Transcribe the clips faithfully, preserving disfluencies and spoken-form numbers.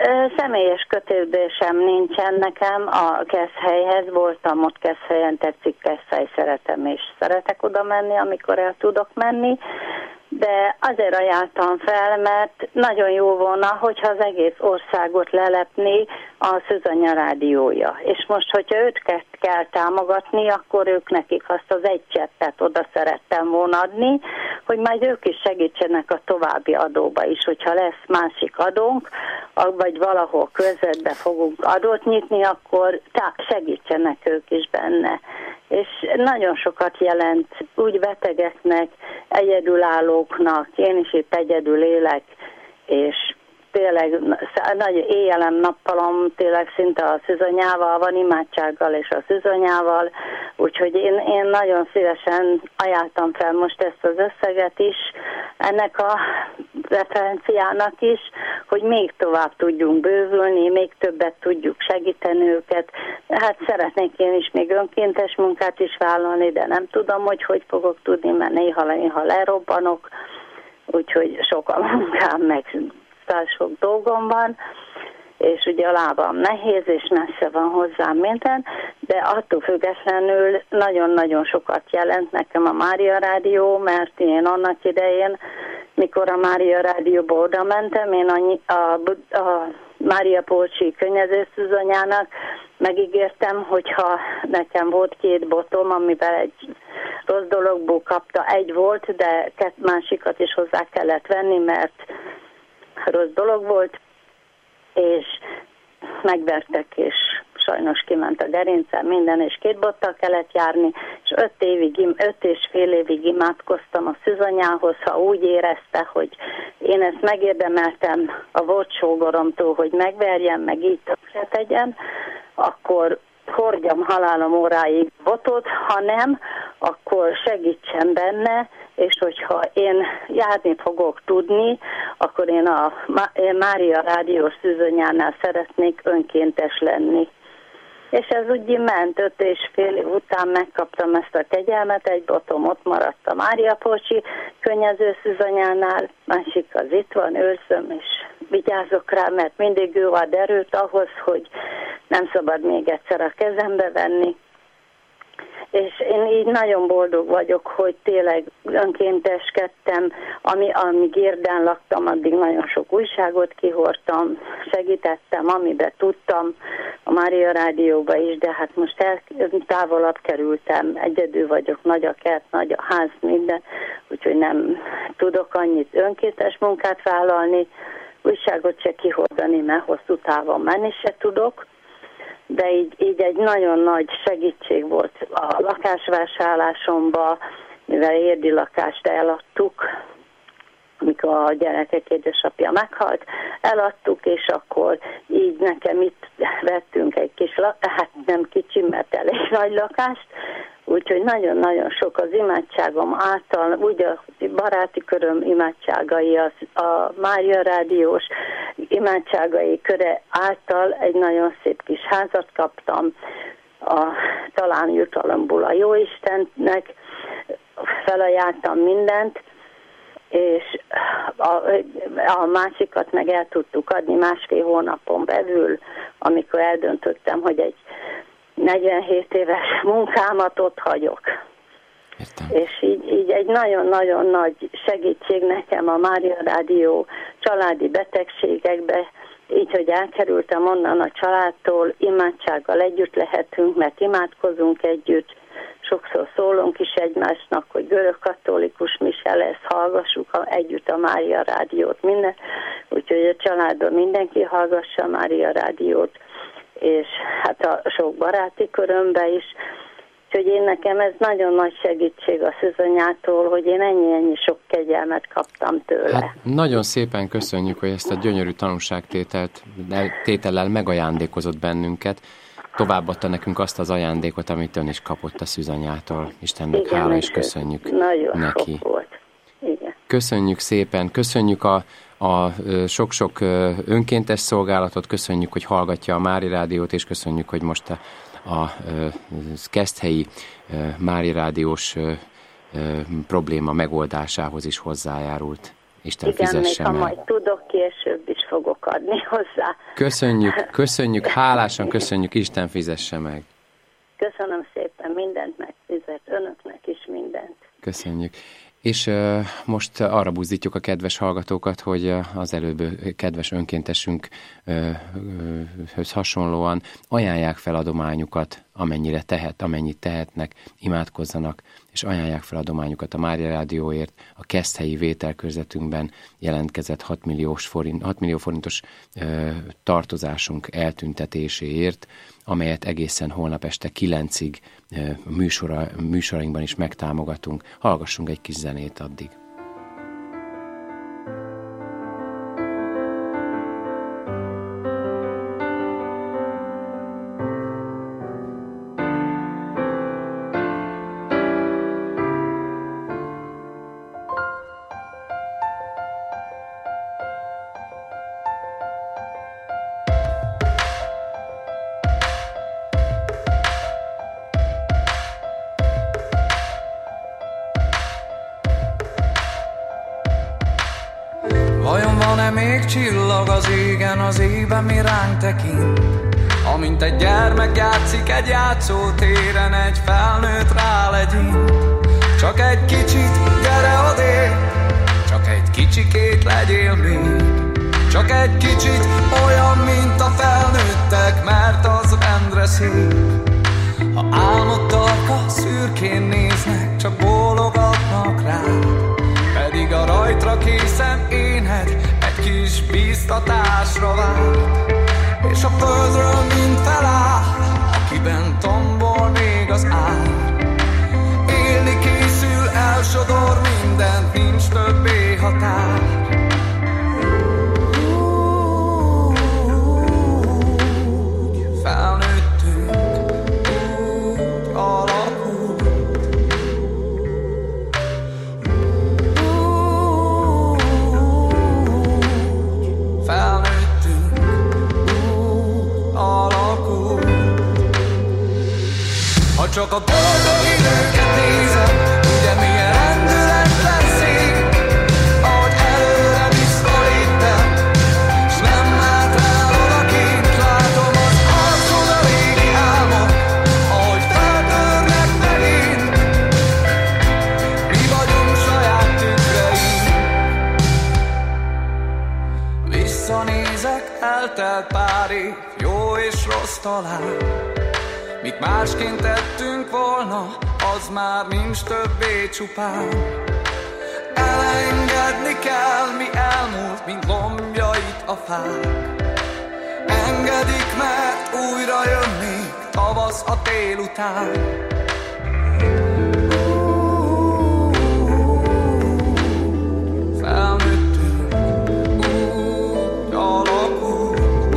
Személyes kötődésem nincsen nekem a Keszthelyhez, voltam ott Keszthelyen, tetszik Keszthely, szeretem és szeretek oda menni, amikor el tudok menni, de azért ajánltam fel, mert nagyon jó volna, hogyha az egész országot lelepni a Szűzanya rádiója. És most, hogyha őt kell támogatni, akkor ők nekik azt az egy cseppet oda szerettem volna adni, hogy majd ők is segítsenek a további adóba is, hogyha lesz másik adónk, vagy valahol közvetbe fogunk adót nyitni, akkor segítsenek ők is benne. És nagyon sokat jelent úgy betegeknek, egyedülállóknak, én is itt egyedül élek, és tényleg nagy éjjelem nappalom tényleg szinte a Szűzanyával van, imádsággal és a Szűzanyával, úgyhogy én, én nagyon szívesen ajánltam fel most ezt az összeget is, ennek a referenciának is, hogy még tovább tudjunk bővülni, még többet tudjuk segíteni őket. Hát szeretnék én is még önkéntes munkát is vállalni, de nem tudom, hogy hogy fogok tudni, mert néha-néha lerobbanok, úgyhogy sok a munkám, meg sok dolgom van, és ugye a lábam nehéz, és messze van hozzám minden, de attól függetlenül nagyon-nagyon sokat jelent nekem a Mária Rádió, mert én annak idején, mikor a Mária Rádióba oda mentem, én a, a, a Mária Polcsi könnyezőszűzanyának megígértem, hogyha nekem volt két botom, amivel egy rossz dologból kapta, egy volt, de két másikat is hozzá kellett venni, mert rossz dolog volt, és megvertek, és sajnos kiment a gerincem, minden, és két bottal kellett járni, és öt évig, öt és fél évig imádkoztam a Szűzanyához, ha úgy érezte, hogy én ezt megérdemeltem a volt sógoromtól, hogy megverjem, meg így többet tegyen, akkor hordjam halálom óráig botot, ha nem, akkor segítsen benne, és hogyha én járni fogok tudni, akkor én a Mária Rádió Szűzanyánál szeretnék önkéntes lenni. És ez úgy ment, öt és fél év után megkaptam ezt a kegyelmet, egy botom ott maradt a Mária Polcsi könnyező Szűzanyánál, másik az itt van, őrzöm, és vigyázok rá, mert mindig ő ad erőt ahhoz, hogy nem szabad még egyszer a kezembe venni. És én így nagyon boldog vagyok, hogy tényleg önkénteskedtem, ami, amíg Érden laktam, addig nagyon sok újságot kihordtam, segítettem, amiben tudtam, a Mária Rádióba is, de hát most el, távolabb kerültem, egyedül vagyok, nagy a kert, nagy a ház, minden, úgyhogy nem tudok annyit önkéntes munkát vállalni, újságot se kihordani, mert hosszú távon menni se tudok, de így, így egy nagyon nagy segítség volt a lakásvásárlásomba, mivel érdi lakást eladtuk, amikor a gyerekek édesapja meghalt, eladtuk, és akkor így nekem itt vettünk egy kis lakást, hát nem kicsi, mert elég nagy lakást, úgyhogy nagyon-nagyon sok az imádságom által, úgy a baráti köröm imádságai, az, a Mária Rádiós imádságai köre által egy nagyon szép kis házat kaptam, a, talán jutalomból a Jóistennek, felajánlottam mindent, és a, a másikat meg el tudtuk adni másfél hónapon belül, amikor eldöntöttem, hogy egy negyvenhét éves munkámat ott hagyok. Értem. És így, így egy nagyon-nagyon nagy segítség nekem a Mária Rádió családi betegségekbe, így, hogy elkerültem onnan a családtól, imádsággal együtt lehetünk, mert imádkozunk együtt, sokszor szólunk is egymásnak, hogy görög-katolikus mise lesz, hallgassuk együtt a Mária Rádiót, minden, úgyhogy a családban mindenki hallgassa a Mária Rádiót, és hát a sok baráti körömbe is, úgyhogy én nekem ez nagyon nagy segítség a Szűzanyától, hogy én ennyi-ennyi sok kegyelmet kaptam tőle. Hát nagyon szépen köszönjük, hogy ezt a gyönyörű tanúságtételt tétellel megajándékozott bennünket, továbbadta nekünk azt az ajándékot, amit ön is kapott a Szűzanyától. Istennek igen, hála, és köszönjük nagyon neki. Sok volt. Igen. Köszönjük szépen, köszönjük a, a sok-sok önkéntes szolgálatot, köszönjük, hogy hallgatja a Mária Rádiót, és köszönjük, hogy most a, a, a keszthelyi Mária Rádiós probléma megoldásához is hozzájárult. Isten igen, fizesse még ha meg. majd tudok, később is fogok adni hozzá. Köszönjük, köszönjük, hálásan köszönjük, Isten fizesse meg. Köszönöm szépen, mindent megfizet, önöknek is mindent. Köszönjük. És uh, most arra buzdítjuk a kedves hallgatókat, hogy uh, az előbb kedves önkéntesünkhöz uh, hasonlóan ajánlják fel adományukat, amennyire tehet, amennyit tehetnek, imádkozzanak, és ajánlják fel adományukat a Mária Rádióért. A Keszthelyi vételkörzetünkben jelentkezett hat milliós forint, hat millió forintos uh, tartozásunk eltüntetéséért, amelyet egészen holnap este kilencig műsora, műsorainkban is megtámogatunk. Hallgassunk egy kis zenét addig. Vajon van-e még csillag az égen, az ében mi ránk tekint? Amint egy gyermek játszik egy játszótéren, egy felnőtt rálegyint. Csak egy kicsit, gyere odébb, csak egy kicsikét legyél még. Csak egy kicsit olyan, mint a felnőttek, mert az rendre szép. Ha álmod tarka, szürkén néznek, csak bólogatnak rád. Pedig a rajtra készen éned egy kis bíztatásra vár. És a földről mind feláll, akiben tombol még az ár. Élni készül, elsodor mindent, nincs többé határ. Úgy felnőttünk, úgy alakult. Ha csak a boldog időket nézem, ugye milyen rendületlen szép, ahogy előre vissza léptem, s nem állt el odakint, látom az arcon a régi álmok, ahogy feltörnek megint. Mi vagyunk saját tükreink. Visszanézek, eltelt pár év, jó és rossz talán. Mit másként tettünk volna, az már nincs többé csupán. Elengedni kell, mi elmúlt, mint lombjait a fák. Engedik, mert újra jönnék, tavasz a tél után. Felnőttünk, úgy alakult.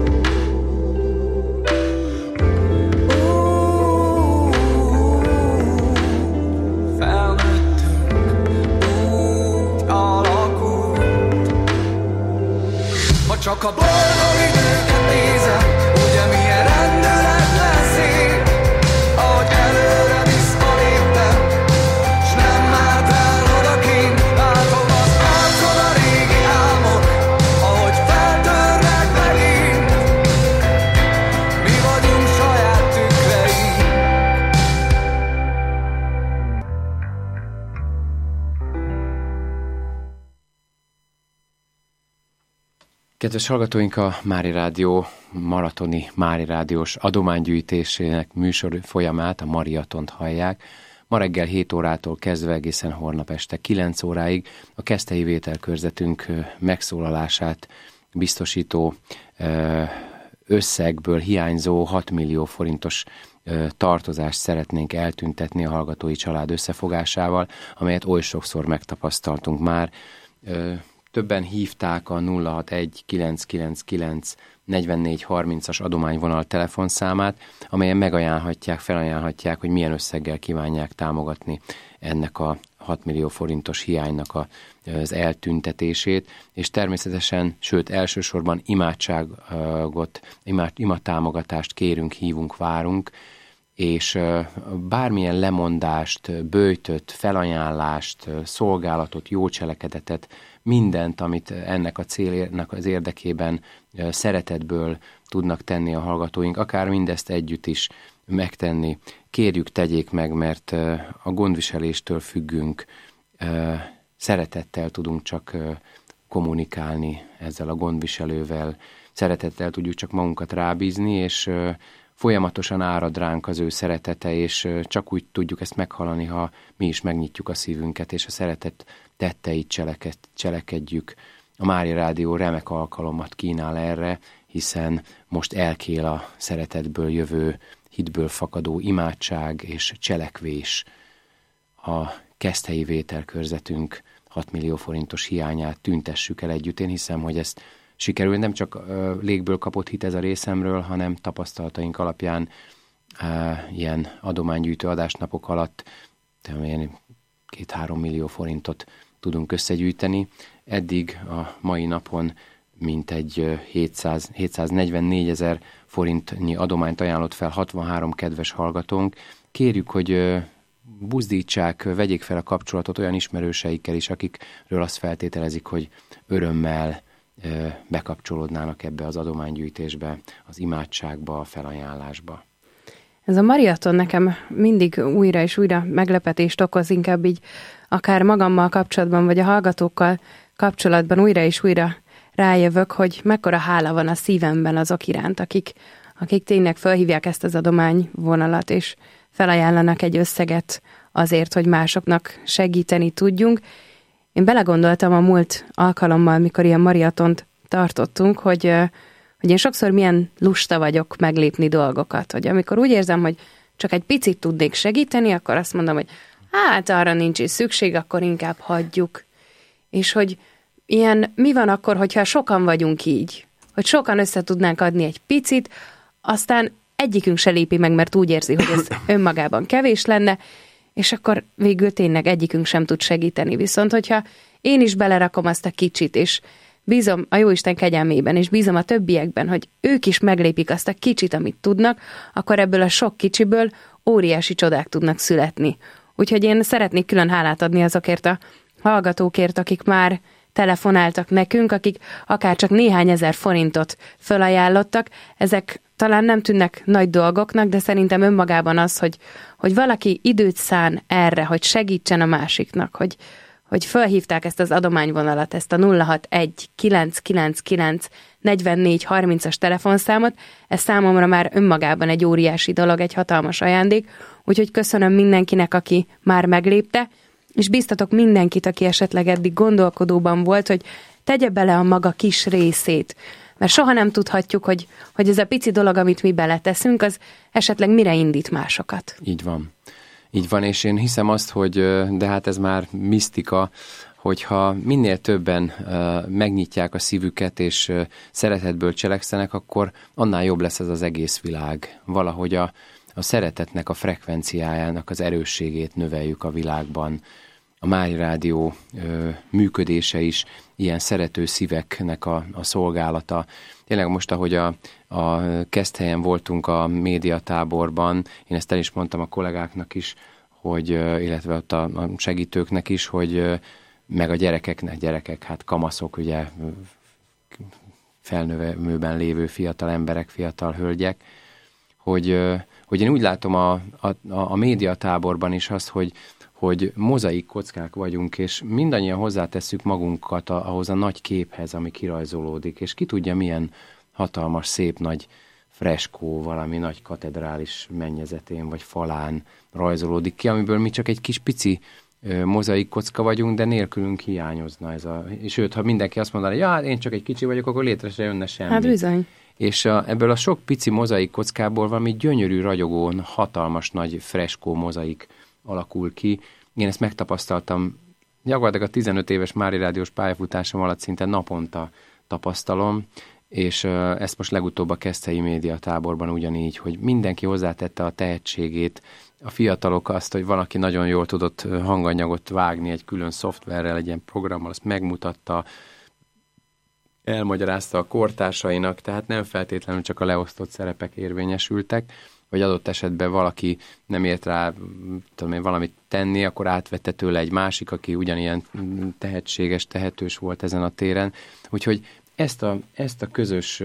Csak a boldog időket nézem, ugye milyen rendületlen szép, ahogy előre visszaléptem, s nem állt el odakint, látom az arcon a régi álmok, ahogy feltörnek megint. Mi vagyunk saját tükreink. Kedves hallgatóink, a Mária Rádió maratoni Mária Rádiós adománygyűjtésének műsor folyamát, a Mariatont hallják. Ma reggel hét órától kezdve egészen holnap este kilenc óráig a Keszthelyi vételkörzetünk megszólalását biztosító összegből hiányzó hat millió forintos tartozást szeretnénk eltüntetni a hallgatói család összefogásával, amelyet oly sokszor megtapasztaltunk már. Többen hívták a nulla hat egy kilenc kilenc kilenc negyvennégy harmincas adományvonal telefonszámát, amelyen megajánlhatják, felajánlhatják, hogy milyen összeggel kívánják támogatni ennek a hat millió forintos hiánynak a, az eltüntetését, és természetesen, sőt elsősorban imádságot, imád, imatámogatást kérünk, hívunk, várunk, és bármilyen lemondást, böjtöt, felajánlást, szolgálatot, jó cselekedetet mindent, amit ennek a célnak az érdekében szeretetből tudnak tenni a hallgatóink, akár mindezt együtt is megtenni. Kérjük, tegyék meg, mert a gondviseléstől függünk, szeretettel tudunk csak kommunikálni ezzel a gondviselővel, szeretettel tudjuk csak magunkat rábízni, és folyamatosan árad ránk az ő szeretete, és csak úgy tudjuk ezt meghallani, ha mi is megnyitjuk a szívünket, és a szeretet tetteit cseleked, cselekedjük. A Mária Rádió remek alkalommat kínál erre, hiszen most elkél a szeretetből jövő, hitből fakadó imádság és cselekvés. A keszthelyi vételkörzetünk hat millió forintos hiányát tüntessük el együtt. Én hiszem, hogy ezt sikerül, nem csak uh, légből kapott hit ez a részemről, hanem tapasztalataink alapján uh, ilyen adománygyűjtő adásnapok alatt két-három millió forintot tudunk összegyűjteni. Eddig a mai napon mintegy hétszáz, hétszáznegyvennégy ezer forintnyi adományt ajánlott fel hatvanhárom kedves hallgatónk. Kérjük, hogy uh, buzdítsák, vegyék fel a kapcsolatot olyan ismerőseikkel is, akikről azt feltételezik, hogy örömmel bekapcsolódnának ebbe az adománygyűjtésbe, az imádságba, a felajánlásba. Ez a maraton nekem mindig újra és újra meglepetést okoz, inkább így akár magammal kapcsolatban, vagy a hallgatókkal kapcsolatban újra és újra rájövök, hogy mekkora hála van a szívemben azok iránt, akik, akik tényleg felhívják ezt az adományvonalat, és felajánlanak egy összeget azért, hogy másoknak segíteni tudjunk. Én belegondoltam a múlt alkalommal, mikor ilyen maratont tartottunk, hogy, hogy én sokszor milyen lusta vagyok meglépni dolgokat, hogy amikor úgy érzem, hogy csak egy picit tudnék segíteni, akkor azt mondom, hogy hát arra nincs is szükség, akkor inkább hagyjuk. És hogy ilyen, mi van akkor, hogyha sokan vagyunk így, hogy sokan össze tudnánk adni egy picit, aztán egyikünk se lépi meg, mert úgy érzi, hogy ez önmagában kevés lenne, és akkor végül tényleg egyikünk sem tud segíteni. Viszont, hogyha én is belerakom azt a kicsit, és bízom a Jóisten kegyelmében, és bízom a többiekben, hogy ők is meglépik azt a kicsit, amit tudnak, akkor ebből a sok kicsiből óriási csodák tudnak születni. Úgyhogy én szeretnék külön hálát adni azokért a hallgatókért, akik már telefonáltak nekünk, akik akár csak néhány ezer forintot fölajánlottak. Ezek talán nem tűnnek nagy dolgoknak, de szerintem önmagában az, hogy, hogy valaki időt szán erre, hogy segítsen a másiknak, hogy, hogy felhívták ezt az adományvonalat, ezt a nulla hatvanegy kilenc kilenc kilenc negyvennégy harmincas telefonszámot, ez számomra már önmagában egy óriási dolog, egy hatalmas ajándék, úgyhogy köszönöm mindenkinek, aki már meglépte, és bíztatok mindenkit, aki esetleg eddig gondolkodóban volt, hogy tegye bele a maga kis részét, mert soha nem tudhatjuk, hogy, hogy ez a pici dolog, amit mi beleteszünk, az esetleg mire indít másokat. Így van. Így van, és én hiszem azt, hogy, de hát ez már misztika, hogyha minél többen uh, megnyitják a szívüket, és uh, szeretetből cselekszenek, akkor annál jobb lesz ez az egész világ. Valahogy a, a szeretetnek a frekvenciájának az erősségét növeljük a világban. A Mária Rádió uh, működése is ilyen szerető szíveknek a, a szolgálata. Tényleg most, ahogy a, a Keszthelyen voltunk a médiatáborban, én ezt el is mondtam a kollégáknak is, hogy, illetve ott a, a segítőknek is, hogy meg a gyerekeknek, gyerekek, hát kamaszok, ugye felnövőben lévő fiatal emberek, fiatal hölgyek, hogy, hogy én úgy látom a, a, a médiatáborban is azt, hogy hogy mozaik kockák vagyunk, és mindannyian hozzátesszük magunkat ahhoz a nagy képhez, ami kirajzolódik, és ki tudja, milyen hatalmas, szép nagy freskó, valami nagy katedrális mennyezetén, vagy falán rajzolódik ki, amiből mi csak egy kis pici mozaik kocka vagyunk, de nélkülünk hiányozna ez a... És sőt, ha mindenki azt mondaná, hogy ja, én csak egy kicsi vagyok, akkor létre se jönne semmi. Hát bizony. És a, ebből a sok pici mozaik kockából valami gyönyörű, ragyogó, hatalmas nagy freskó mozaik alakul ki. Én ezt megtapasztaltam, gyakorlatilag a tizenöt éves Mária Rádiós pályafutásom alatt szinte naponta tapasztalom, és ezt most legutóbb a Keszthelyi médiatáborban ugyanígy, hogy mindenki hozzátette a tehetségét, a fiatalok azt, hogy valaki nagyon jól tudott hanganyagot vágni egy külön szoftverrel, egy ilyen programmal, azt megmutatta, elmagyarázta a kortársainak, tehát nem feltétlenül csak a leosztott szerepek érvényesültek, vagy adott esetben valaki nem ért rá, tudom én, valamit tenni, akkor átvette tőle egy másik, aki ugyanilyen tehetséges, tehetős volt ezen a téren. Úgyhogy ezt a, ezt a közös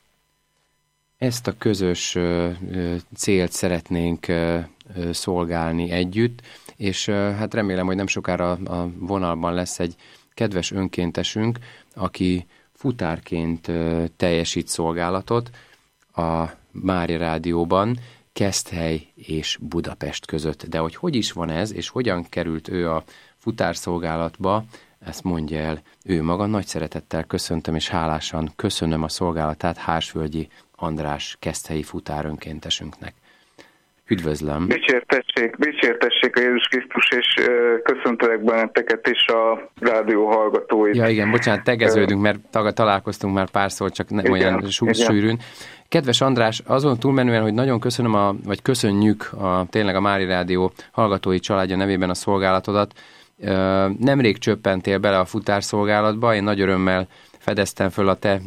ezt a közös célt szeretnénk szolgálni együtt, és hát remélem, hogy nem sokára a vonalban lesz egy kedves önkéntesünk, aki futárként teljesít szolgálatot a Mária Rádióban, Keszthely és Budapest között. De hogy hogy is van ez, és hogyan került ő a futárszolgálatba, ezt mondja el ő maga. Nagy szeretettel köszöntöm, és hálásan köszönöm a szolgálatát Hársvölgyi András keszthelyi futárönkéntesünknek. Üdvözlöm! Dicsértessék, dicsértessék a Jézus Krisztus, és uh, köszöntelek benneteket is a rádió hallgatóit. Ja igen, bocsánat, tegeződünk, mert találkoztunk már párszor, csak ne, igen, olyan sűrűn. Kedves András, azon túlmenően, hogy nagyon köszönöm, a, vagy köszönjük a, tényleg a Mária Rádió hallgatói családja nevében a szolgálatodat. Nemrég csöppentél bele a futárszolgálatba, én nagy örömmel fedeztem föl a te,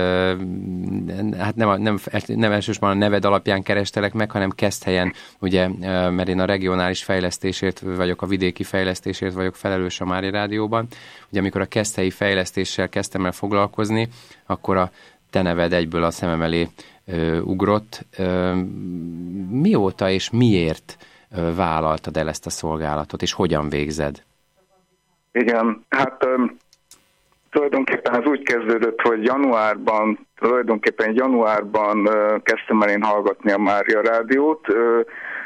hát nem, nem, nem elsősorban a neved alapján kerestelek meg, hanem Keszthelyen, ugye, mert én a regionális fejlesztésért vagyok, a vidéki fejlesztésért vagyok felelős a Mária Rádióban. Ugye amikor a keszthelyi fejlesztéssel kezdtem el foglalkozni, akkor a te neved egyből a szemem elé ö, ugrott. Ö, mióta és miért ö, vállaltad el ezt a szolgálatot, és hogyan végzed? Igen, hát ö, tulajdonképpen ez úgy kezdődött, hogy januárban, tulajdonképpen januárban ö, kezdtem el én hallgatni a Mária Rádiót, ö,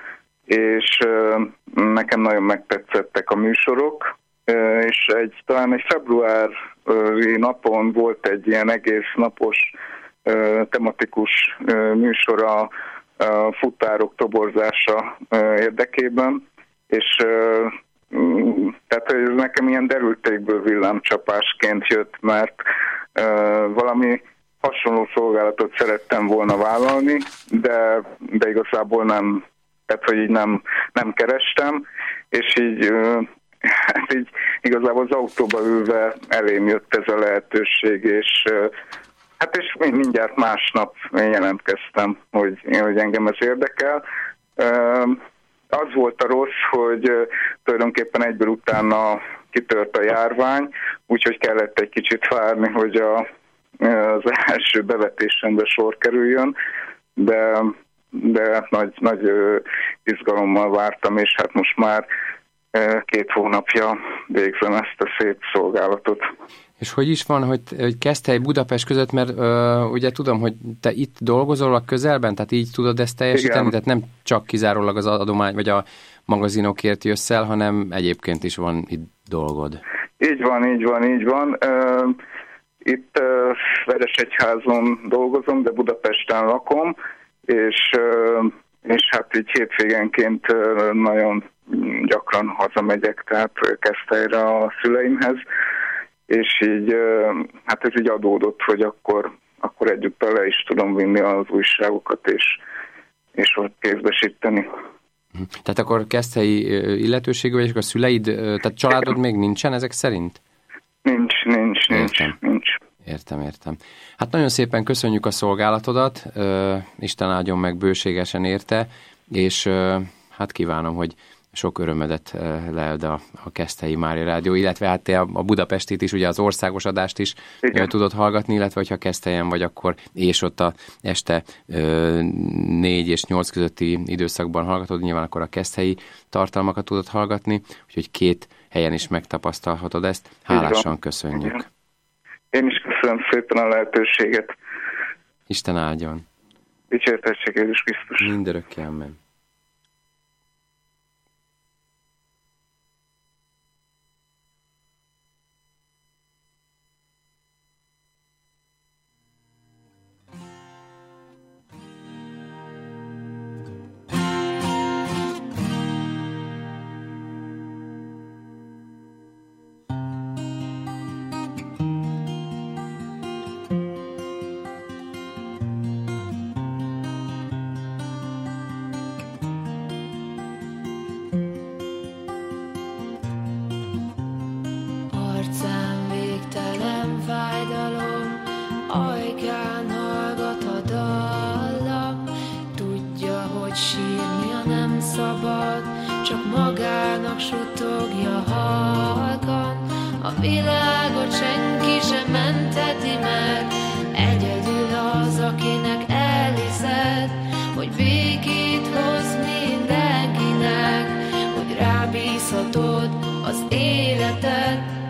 és ö, nekem nagyon megtetszettek a műsorok, ö, és egy, talán egy februári napon volt egy ilyen egész napos ö, tematikus ö, műsor a, a futárok toborzása ö, érdekében, és ö, tehát ez nekem ilyen derültékből villámcsapásként jött, mert uh, valami hasonló szolgálatot szerettem volna vállalni, de, de igazából nem, tehát hogy így nem, nem kerestem, és így, uh, hát így igazából az autóba ülve elém jött ez a lehetőség, és uh, hát és mindjárt másnap én jelentkeztem, hogy, hogy engem ez érdekel. Uh, Az volt a rossz, hogy uh, tulajdonképpen egyből utána kitört a járvány, úgyhogy kellett egy kicsit várni, hogy a, az első bevetésembe sor kerüljön, de, de nagy, nagy uh, izgalommal vártam, és hát most már uh, két hónapja végzem ezt a szép szolgálatot. És hogy is van, hogy, hogy Keszthely Budapest között, mert uh, ugye tudom, hogy te itt dolgozol a közelben, tehát így tudod ezt teljesíteni, igen. Tehát nem csak kizárólag az adomány vagy a magazinokért jössz el, hanem egyébként is van itt dolgod. Így van, így van, így van. Uh, itt uh, Veresegyházon dolgozom, de Budapesten lakom, és, uh, és hát így hétvégenként uh, nagyon gyakran hazamegyek, tehát Keszthelyre a szüleimhez, és így, hát ez így adódott, hogy akkor, akkor egyúttal le is tudom vinni az újságokat, és, és ott kézbesíteni. Tehát akkor keszthelyi illetőségű vagy, és a szüleid, tehát családod még nincsen ezek szerint? Nincs, nincs, nincs, értem. nincs. Értem, értem. Hát nagyon szépen köszönjük a szolgálatodat, Isten áldjon meg bőségesen érte, és hát kívánom, hogy sok örömedet leld a, a Keszthelyi Mária Rádió, illetve hát te a, a Budapestit is, ugye az országos adást is igen. tudod hallgatni, illetve hogyha Keszthelyen vagy, akkor és ott a este ö, négy és nyolc közötti időszakban hallgatod, nyilván akkor a keszthelyi tartalmakat tudod hallgatni, úgyhogy két helyen is megtapasztalhatod ezt. Hálásan köszönjük. Igen. Én is köszönöm szépen a lehetőséget. Isten áldjon. Dicsértessék Jézus Krisztus. Mindörökké, amen. csak magának suttogja halkan. A világot senki sem mentheti meg, egyedül az, akinek elhiszed, hogy békét hoz mindenkinek, hogy rábízhatod az életed.